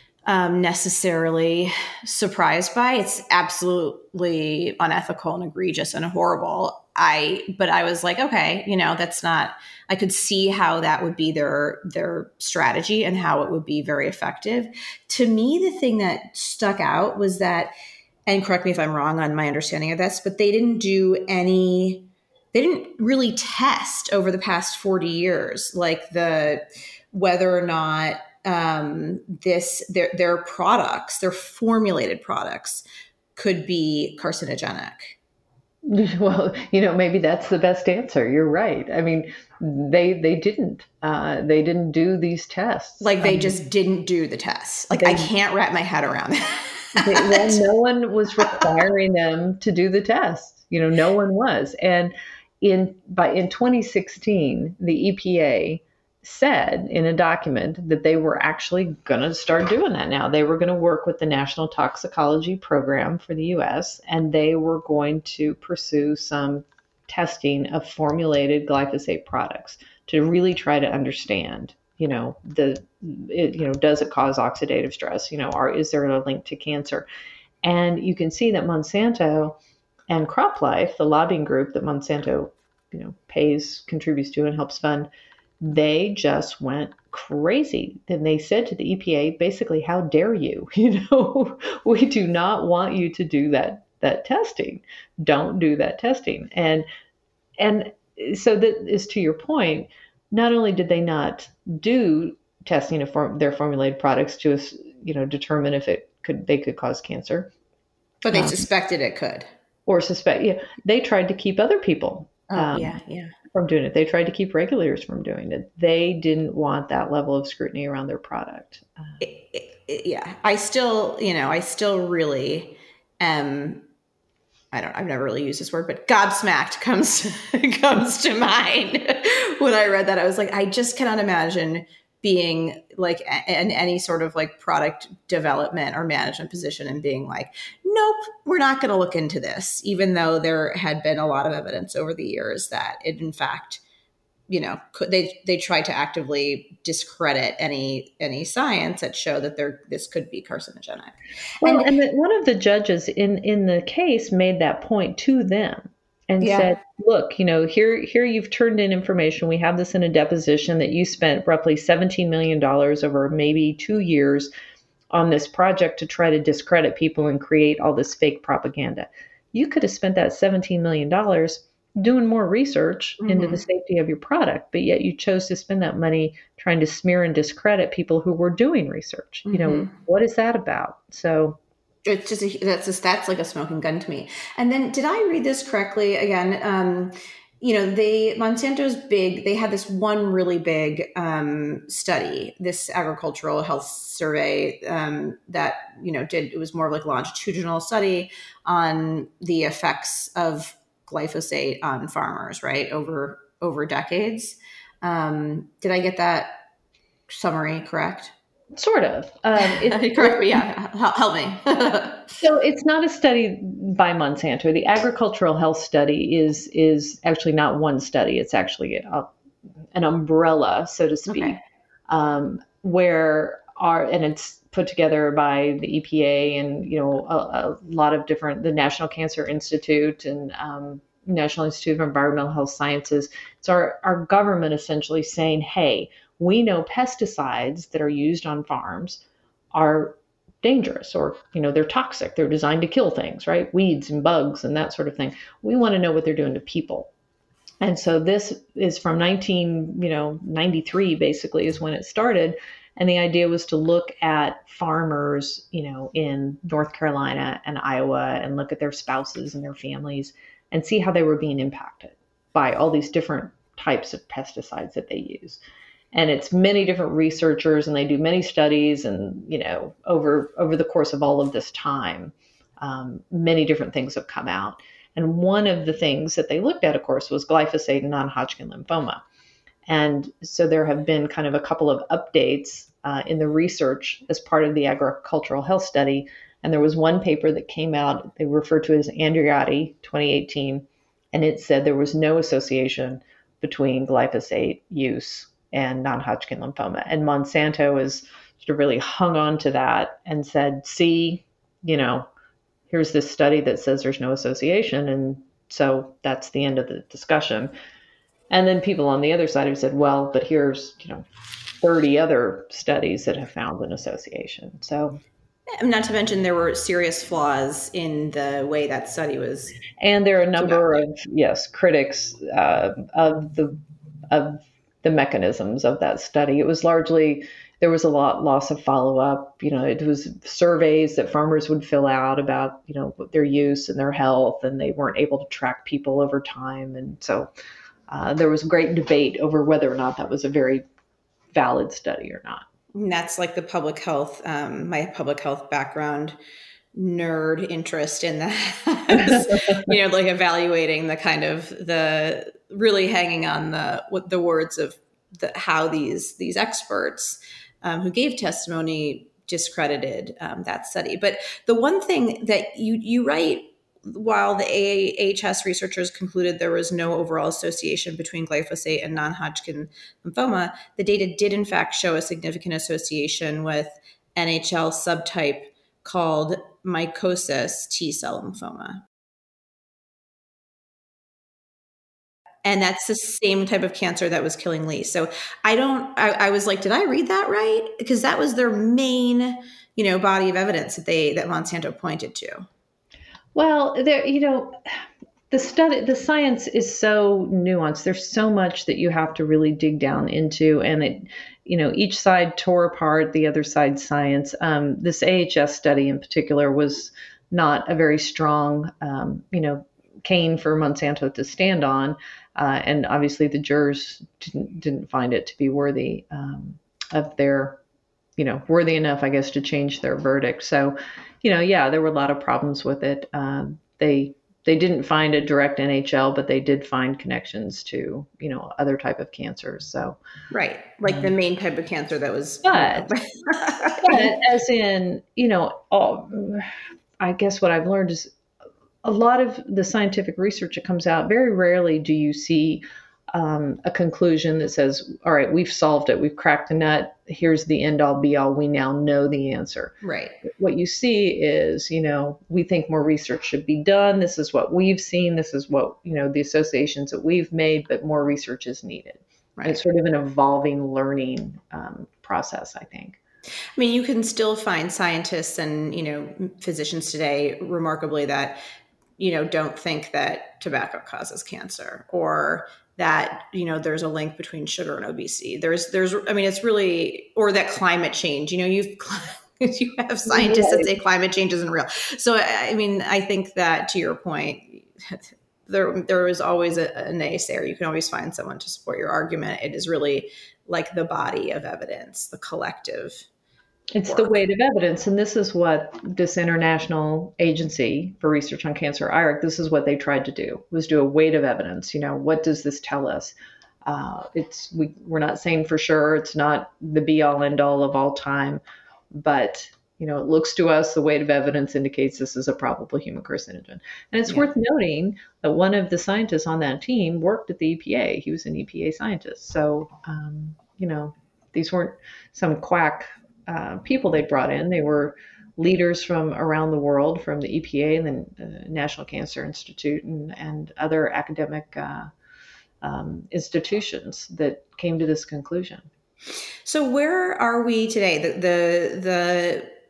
Um, necessarily surprised by. It's absolutely unethical and egregious and horrible. I, but I was like, okay, you know, that's not, I could see how that would be their, their strategy and how it would be very effective. To me, the thing that stuck out was that, and correct me if I'm wrong on my understanding of this, but they didn't do any, they didn't really test over the past forty years, like the, whether or not Um, this their their products, their formulated products, could be carcinogenic. Well, you know, maybe that's the best answer. You're right. I mean, they they didn't uh, they didn't do these tests. Like they um, just didn't do the tests. Like they, I can't wrap my head around that. They, well, no one was requiring them to do the test. You know, no one was. And in by in twenty sixteen, the E P A said in a document that they were actually going to start doing that now. They were going to work with the National Toxicology Program for the U S, and they were going to pursue some testing of formulated glyphosate products to really try to understand, you know, the, it, you know, does it cause oxidative stress? You know, are, is there a link to cancer? And you can see that Monsanto and CropLife, the lobbying group that Monsanto, you know, pays, contributes to, and helps fund, they just went crazy. And they said to the E P A, basically, how dare you? You know, we do not want you to do that that testing. Don't do that testing. And and so that is to your point. Not only did they not do testing of form, their formulated products to, you know, determine if it could they could cause cancer, but they um, suspected it could, or suspect. Yeah, they tried to keep other people. Oh um, yeah, yeah. from doing it. They tried to keep regulators from doing it. They didn't want that level of scrutiny around their product. Uh, it, it, it, yeah. I still, you know, I still really am, I don't, I've never really used this word, but gobsmacked comes, comes to mind. When I read that, I was like, I just cannot imagine being like in any sort of like product development or management position and being like, nope, we're not going to look into this, even though there had been a lot of evidence over the years that it, in fact, you know, could, they they tried to actively discredit any any science that showed that there this could be carcinogenic. Well, and, and the, one of the judges in in the case made that point to them. And yeah. said, look, you know, here, here you've turned in information. We have this in a deposition that you spent roughly seventeen million dollars over maybe two years on this project to try to discredit people and create all this fake propaganda. You could have spent that seventeen million dollars doing more research mm-hmm. into the safety of your product, but yet you chose to spend that money trying to smear and discredit people who were doing research. Mm-hmm. You know, what is that about? So it's just, a, that's just, that's like a smoking gun to me. And then did I read this correctly? Again, um, you know, they, Monsanto's big, they had this one really big um, study, this agricultural health survey um, that, you know, did, it was more of like a longitudinal study on the effects of glyphosate on farmers, right? Over, over decades. Um, did I get that summary correct? Sort of. Um, it, Correct me. Yeah. Help me. So it's not a study by Monsanto. The agricultural health study is is actually not one study. It's actually a, an umbrella, so to speak, okay. um, where are and it's put together by the E P A and you know a, a lot of different the National Cancer Institute and um, National Institute of Environmental Health Sciences. It's our our government essentially saying, hey, we know pesticides that are used on farms are dangerous or, you know, they're toxic. They're designed to kill things, right? Weeds and bugs and that sort of thing. We want to know what they're doing to people. And so this is from nineteen, you know, ninety-three basically is when it started. And the idea was to look at farmers, you know, in North Carolina and Iowa and look at their spouses and their families and see how they were being impacted by all these different types of pesticides that they use. And it's many different researchers, and they do many studies, and you know, over over the course of all of this time, um, many different things have come out. And one of the things that they looked at, of course, was glyphosate and non-Hodgkin lymphoma. And so there have been kind of a couple of updates uh, in the research as part of the agricultural health study. And there was one paper that came out, they refer to as Andreotti twenty eighteen, and it said there was no association between glyphosate use and non-Hodgkin lymphoma. And Monsanto has sort of really hung on to that and said, see, you know, here's this study that says there's no association. And so that's the end of the discussion. And then people on the other side have said, well, but here's, you know, thirty other studies that have found an association. So, not to mention there were serious flaws in the way that study was. And there are a number of, yes, critics uh, of the of the mechanisms of that study. It was largely, there was a lot loss of follow-up. You know, it was surveys that farmers would fill out about, you know, their use and their health, and they weren't able to track people over time. And so uh, there was great debate over whether or not that was a very valid study or not. And that's like the public health, um, my public health background nerd interest in that, you know, like evaluating the kind of the really hanging on the what the words of the, how these these experts um, who gave testimony discredited um, that study. But the one thing that you you write, while the A H S researchers concluded there was no overall association between glyphosate and non-Hodgkin lymphoma, the data did in fact show a significant association with N H L subtype called mycosis T-cell lymphoma. And that's the same type of cancer that was killing Lee. So I don't, I, I was like, did I read that right? Because that was their main, you know, body of evidence that they, that Monsanto pointed to. Well, there, you know, the study, the science is so nuanced. There's so much that you have to really dig down into, and it, you know, each side tore apart the other side's science. Um, this A H S study in particular was not a very strong, um, you know, cane for Monsanto to stand on, uh, and obviously the jurors didn't didn't find it to be worthy um, of their, you know, worthy enough, I guess, to change their verdict. So, you know, yeah, there were a lot of problems with it. Um, they they didn't find a direct N H L, but they did find connections to, you know, other type of cancers. So, right, like um, the main type of cancer that was. But, but as in, you know, all, I guess what I've learned is a lot of the scientific research that comes out, very rarely do you see um, a conclusion that says, all right, we've solved it. We've cracked the nut. Here's the end all be all. We now know the answer. Right. What you see is, you know, we think more research should be done. This is what we've seen. This is what, you know, the associations that we've made, but more research is needed. Right. It's sort of an evolving learning um, process, I think. I mean, you can still find scientists and, you know, physicians today, remarkably, that, you know, don't think that tobacco causes cancer, or that, you know, there's a link between sugar and obesity. There's, there's, I mean, it's really, or that climate change, you know, you've, you have scientists that say climate change isn't real. So, I mean, I think that, to your point, there, there is always a, a naysayer. You can always find someone to support your argument. It is really like the body of evidence, the collective. It's work. The weight of evidence. And this is what this International Agency for Research on Cancer, I R C, this is what they tried to do, was do a weight of evidence. You know, what does this tell us? Uh, it's we, we're not saying for sure. It's not the be all end all of all time. But, you know, it looks to us, the weight of evidence indicates this is a probable human carcinogen. And it's yeah. worth noting that one of the scientists on that team worked at the E P A. He was an E P A scientist. So, um, you know, these weren't some quack Uh, people they brought in. They were leaders from around the world, from the E P A and the uh, National Cancer Institute and, and other academic uh, um, institutions that came to this conclusion. So where are we today? The, the, the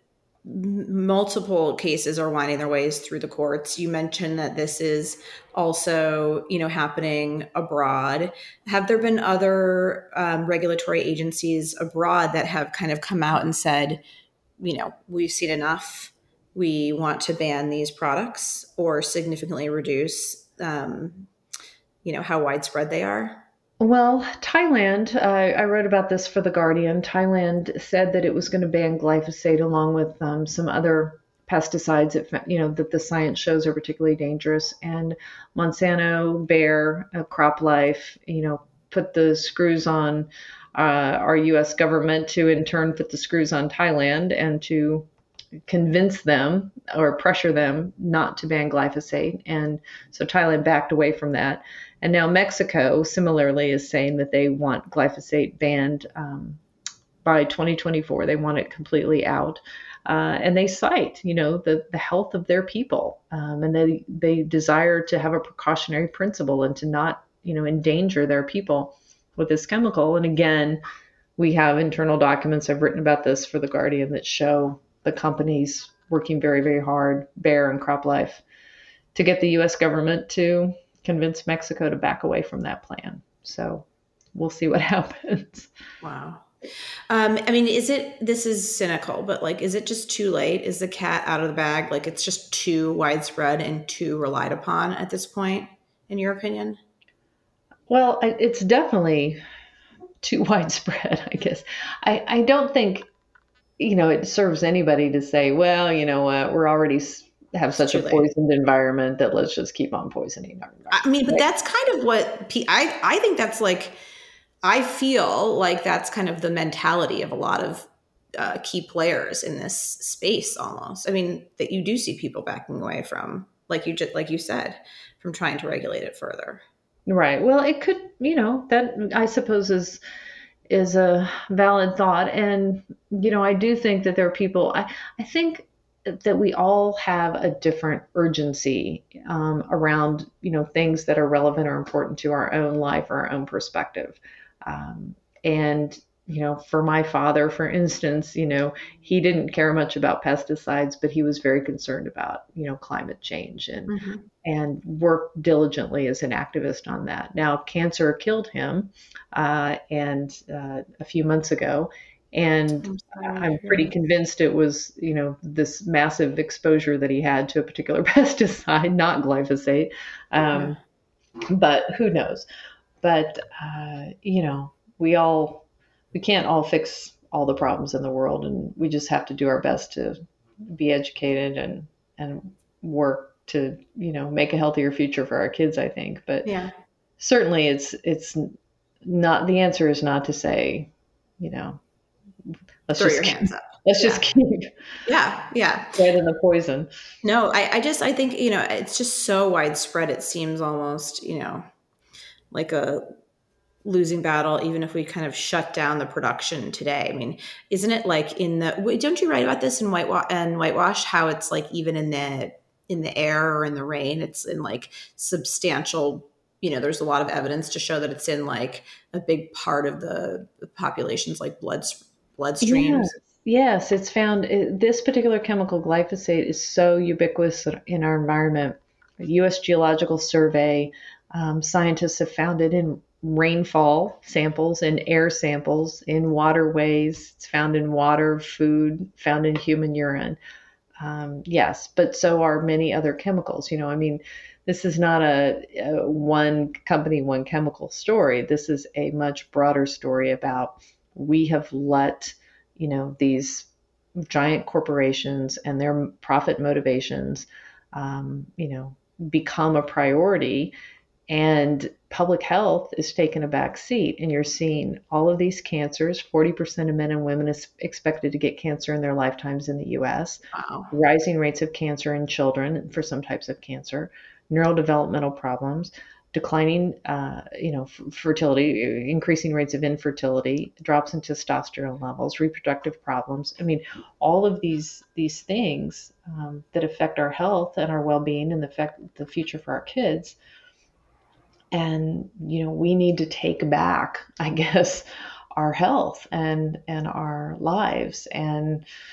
multiple cases are winding their ways through the courts. You mentioned that this is also, you know, happening abroad. Have there been other um, regulatory agencies abroad that have kind of come out and said, you know, we've seen enough, we want to ban these products or significantly reduce, um, you know, how widespread they are? Well, Thailand, uh, I wrote about this for The Guardian. Thailand said that it was going to ban glyphosate along with um, some other pesticides that, you know, that the science shows are particularly dangerous. And Monsanto, Bayer, uh, CropLife, you know, put the screws on uh, our U S government to in turn put the screws on Thailand and to convince them or pressure them not to ban glyphosate. And so Thailand backed away from that. And now Mexico similarly is saying that they want glyphosate banned um, by twenty twenty-four. They want it completely out. Uh, and they cite, you know, the, the health of their people. Um, and they, they desire to have a precautionary principle and to not, you know, endanger their people with this chemical. And again, we have internal documents, I've written about this for The Guardian, that show the companies working very, very hard, Bayer and CropLife, to get the U S government to convince Mexico to back away from that plan. So we'll see what happens. Wow. Um, I mean, is it, this is cynical, but like, is it just too late? Is the cat out of the bag? Like it's just too widespread and too relied upon at this point, in your opinion? Well, it's definitely too widespread, I guess. I, I don't think, you know, it serves anybody to say, well, you know what, we're already have such a poisoned environment that let's just keep on poisoning our environment. I mean, but that's kind of what I, I think that's like, I feel like that's kind of the mentality of a lot of uh, key players in this space almost. I mean, that you do see people backing away from, like you just, like you said, from trying to regulate it further. Right. Well, it could, you know, that I suppose is, is a valid thought. And, you know, I do think that there are people, I, I think that we all have a different urgency um, around, you know, things that are relevant or important to our own life or our own perspective. Um, and, you know, for my father, for instance, you know, he didn't care much about pesticides, but he was very concerned about, you know, climate change and, mm-hmm. and worked diligently as an activist on that. Now, cancer killed him uh, and uh, a few months ago. And I'm, I'm pretty convinced it was, you know, this massive exposure that he had to a particular pesticide, not glyphosate. Um, yeah. But who knows? But, uh, you know, we all, we can't all fix all the problems in the world. And we just have to do our best to be educated and, and work to, you know, make a healthier future for our kids, I think. But yeah, certainly it's, it's not, the answer is not to say, you know, let's throw just your keep, hands up. Let's yeah. just keep yeah, yeah. spreading the poison. No, I, I just, I think, you know, it's just so widespread. It seems almost, you know, like a losing battle, even if we kind of shut down the production today. I mean, isn't it like in the, don't you write about this in Whitewash and Whitewash, how it's like even in the, in the air or in the rain, it's in like substantial, you know, there's a lot of evidence to show that it's in like a big part of the population's like blood bloodstreams. Yes, yes, it's found. This particular chemical, glyphosate, is so ubiquitous in our environment. The U S Geological Survey, um, scientists have found it in rainfall samples, in air samples, in waterways. It's found in water, food, found in human urine. Um, yes, but so are many other chemicals. You know, I mean, this is not a, a one company, one chemical story. This is a much broader story about we have let, you know, these giant corporations and their profit motivations, um, you know, become a priority, and public health is taking a back seat. And you're seeing all of these cancers. forty percent of men and women is expected to get cancer in their lifetimes in the U S. Wow. Rising rates of cancer in children for some types of cancer, neurodevelopmental problems, declining, uh, you know, f- fertility, increasing rates of infertility, drops in testosterone levels, reproductive problems. I mean, all of these these things um, that affect our health and our well-being and affect the future for our kids. And, you know, we need to take back, I guess, our health and and our lives. And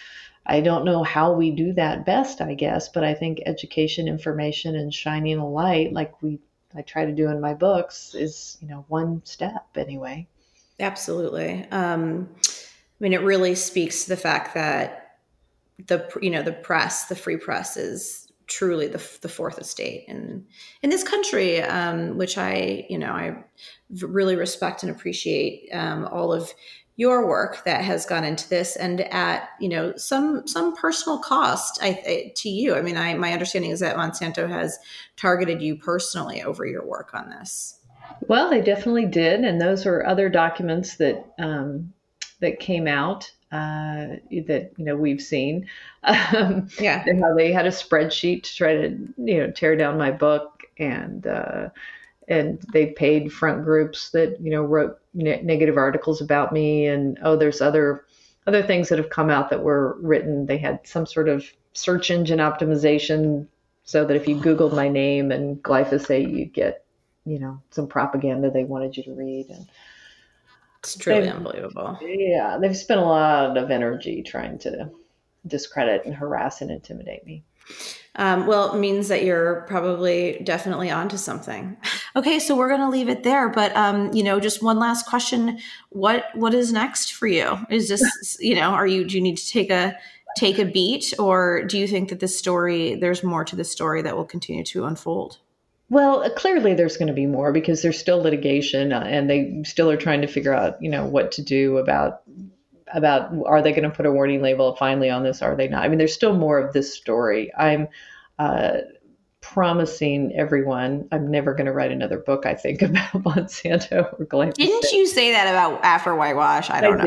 I don't know how we do that best, I guess, but I think education, information, and shining a light, like we I try to do in my books, is, you know, one step anyway. Absolutely. Um, I mean, it really speaks to the fact that the, you know, the press, the free press is truly the the fourth estate in, in this country, um, which I, you know, I really respect and appreciate um, all of your work that has gone into this, and at, you know, some some personal cost I, I, to you. I mean, I, my understanding is that Monsanto has targeted you personally over your work on this. Well, they definitely did, and those are other documents that um, that came out uh, that, you know, we've seen. Um, yeah, and how they had a spreadsheet to try to, you know, tear down my book, and uh, and they paid front groups that, you know, wrote ne- negative articles about me, and oh, there's other other things that have come out that were written. They had some sort of search engine optimization so that if you Googled my name and glyphosate, you'd get, you know, some propaganda they wanted you to read. And it's truly unbelievable. Yeah, they've spent a lot of energy trying to discredit and harass and intimidate me. Um, well, it means that you're probably definitely onto something. Okay, so we're going to leave it there. But, um, you know, just one last question. What what is next for you? Is this, you know, are you, do you need to take a take a beat, or do you think that this story, there's more to the story that will continue to unfold? Well, clearly there's going to be more, because there's still litigation, uh, and they still are trying to figure out, you know, what to do about about are they going to put a warning label finally on this? Are they not? I mean, there's still more of this story. I'm uh, promising everyone I'm never going to write another book, I think, about Monsanto or glyphosate. Didn't you say that about after whitewash? I don't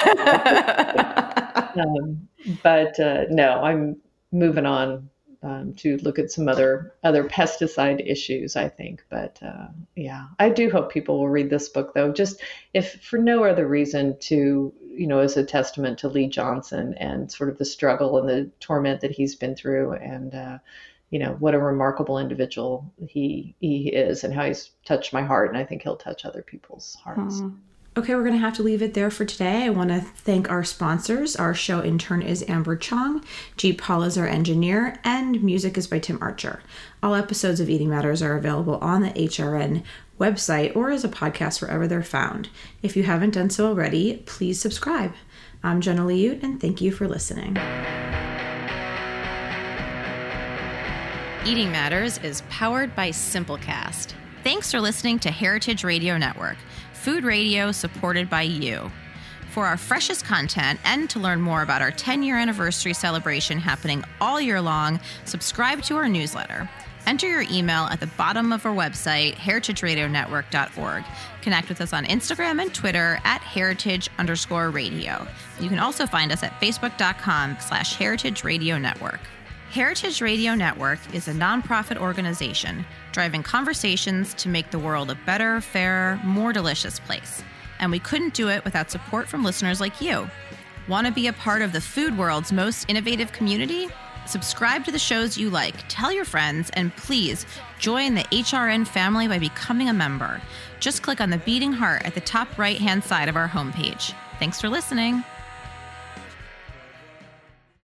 I know. um, but uh, no, I'm moving on um, to look at some other other pesticide issues, I think. But uh, yeah, I do hope people will read this book, though, just if for no other reason to, you know, as a testament to Lee Johnson and sort of the struggle and the torment that he's been through, and uh, you know, what a remarkable individual he he is, and how he's touched my heart, and I think he'll touch other people's hearts. Hmm. Okay, we're going to have to leave it there for today. I want to thank our sponsors. Our show intern is Amber Chong. G. Paul is our engineer, and music is by Tim Archer. All episodes of Eating Matters are available on the H R N website or as a podcast wherever they're found. If you haven't done so already, please subscribe. I'm Jenna Liut, and thank you for listening. Eating Matters is powered by Simplecast. Thanks for listening to Heritage Radio Network, food radio supported by you. For our freshest content and to learn more about our ten-year anniversary celebration happening all year long, subscribe to our newsletter. Enter your email at the bottom of our website, heritage radio network dot org. Connect with us on Instagram and Twitter at heritage underscore radio. You can also find us at facebook.com slash heritage radio network. Heritage Radio Network is a nonprofit organization driving conversations to make the world a better, fairer, more delicious place. And we couldn't do it without support from listeners like you. Want to be a part of the food world's most innovative community? Subscribe to the shows you like, tell your friends, and please join the H R N family by becoming a member. Just click on the beating heart at the top right-hand side of our homepage. Thanks for listening.